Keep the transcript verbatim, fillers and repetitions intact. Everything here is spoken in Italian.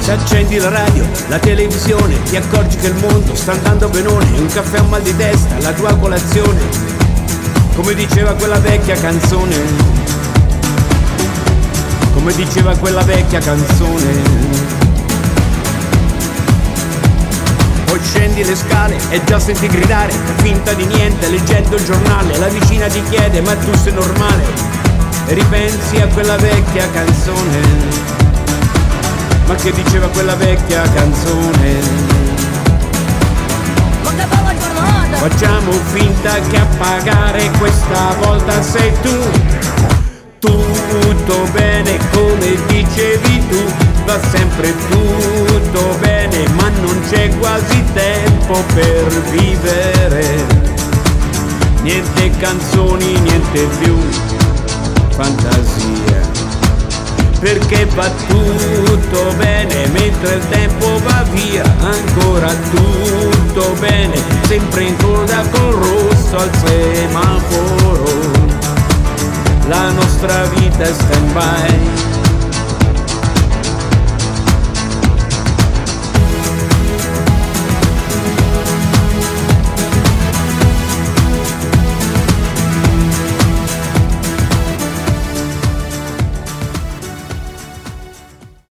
Accendi la radio, la televisione, ti accorgi che il mondo sta andando benone. Un caffè, un mal di testa, la tua colazione, come diceva quella vecchia canzone, come diceva quella vecchia canzone. Poi scendi le scale e già senti gridare, finta di niente, leggendo il giornale. La vicina ti chiede, ma tu sei normale? E ripensi a quella vecchia canzone. Ma che diceva quella vecchia canzone? Ma che bella giornata! Facciamo finta che a pagare questa volta sei tu. Tutto bene come dicevi tu, va sempre tutto bene, ma non c'è quasi tempo per vivere. Niente canzoni, niente più fantasia, perché va tutto bene mentre il tempo va via. Ancora tutto bene, sempre in coda col rosso al semaforo. La nostra vita è stand by.